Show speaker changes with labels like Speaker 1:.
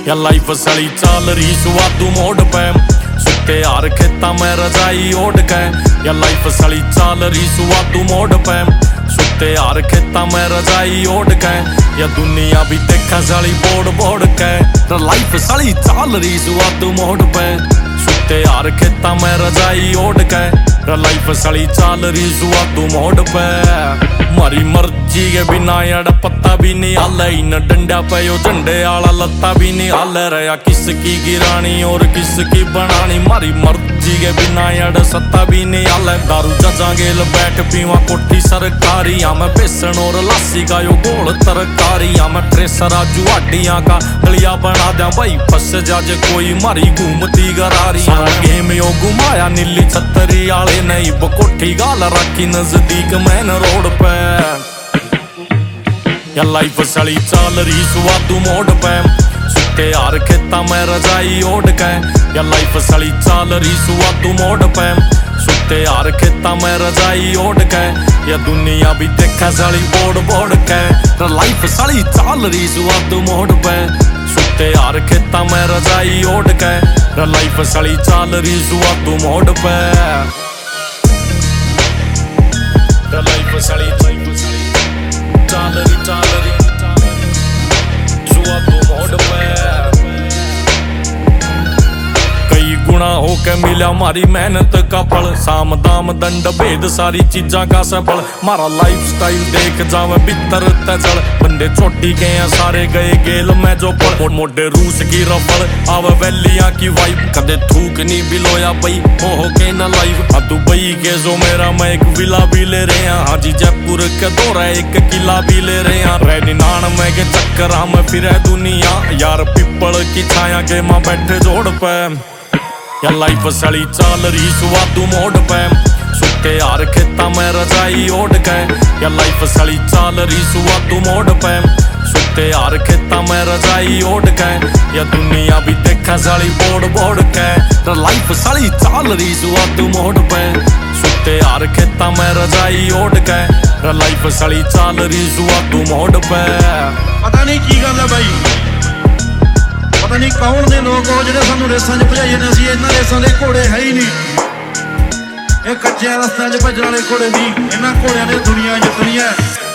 Speaker 1: या लाइफ सड़ी चाल रही सुवादू मोड़ पे सुते यार खेता में रजाई ओढ़ के या लाइफ सड़ी चाल रही सुवादू मोड़ पे सुते यार खेता में रजाई ओढ़ के या दुनिया भी देखा सड़ी बोड़ बोड़ के लाइफ सड़ी चाल रही सुवादू मोड़ पे सुते यार खेता में रजाई ओढ़ के लाइफ सड़ी चाल रही सुवादू मोड़ पे मारी मर्जी के बिना यार पत्ता भी नहीं हाल इन डंडा पे यो झंडे आला लत्ता भी नहीं हाल रहा किसकी गिरानी और किसकी बनानी मारी मर्जी के बिना यार सत्ता भी नहीं हाल दारू जजा गेल बैठ पीवा कोठी सरकारी मैं बेसन और लस्सी का यो गोल तरकारी मैं ट्रेसरा जुआडिया का गलिया बना दिया भाई फस जाजे कोई मारी घूमती गरारी गेम यो घुमाया नीली छतरी आले नहीं बकोठी गाल रखी नजदीक मैन रोड पे या लाइफ सड़ी चाल रही सुवादू मोड़ पे सुते यार खेता में रजाई ओढ़ के या लाइफ सड़ी चाल रही सुवादू मोड़ पे सुते यार खेता में रजाई ओढ़ के या दुनिया भी देखा सड़ी बोड़ बोड़ के लाइफ सड़ी चाल रही सुवादू मोड़ पे सुते यार खेता में रजाई ओढ़ के लाइफ सड़ी चाल रही सुवादू मोड़ पे लाइफ सड़ी चाल रही सुवादू मोड़ पे कई गुना होके मिला मारी मेहनत का फल साम दाम दंड भेद सारी चीजा का सफल मारा लाइफ स्टाइल देख जावे बितर तजल बंदे छोटी गए हैं सारे गए गेल में जो पड़ मोटे रूस की रफल आव वैलिया की वाइब कदे थूक नहीं बिलोया बई हो के न लाइव दुबई के जो मेरा मैं एक विला भी ले रहे हैं हाजी जयपुर के दौरा एक किला भी ले रहे हैं रैनी नान में के चक्कर में फिर दुनिया यार पिपल की छाया के माँ बैठे जोड़ पे या लाइफ सड़ी चाल रही सुवादू मोड़ पे सुते यार खेता में रजाई ओढ़ के या लाइफ सड़ी चाल रही सुवादू मोड़ पे सुते यार खेता में रजाई ओढ़ के या दुनिया भी देखा सड़ी बोड़ बोड़ के लाइफ सड़ी चाल रही सुवादू मोड़ पे सुते यार खेता में रजाई ओढ़ के लाइफ सड़ी चाल रही सुवादू मोड़ पे
Speaker 2: पता नहीं की गल है भाई पता नहीं कौन दे लोग हो ਜਿਹੜੇ ਸਾਨੂੰ ਰੇਸਾਂ 'ਚ ਭਜਾਈ ਜਾਂਦੇ ਸੀ ਇਹਨਾਂ ਰੇਸਾਂ ਦੇ ਘੋੜੇ ਹੈ ਹੀ ਨਹੀਂ ਇਹ ਕੱਚੇ ਰਸਤਿਆਂ 'ਚ ਭੱਜਣ ਵਾਲੇ ਘੋੜੇ ਦੀ ਇਹਨਾਂ ਘੋੜਿਆਂ ਨੇ ਦੁਨੀਆ ਜਿੱਤਣੀ ਹੈ।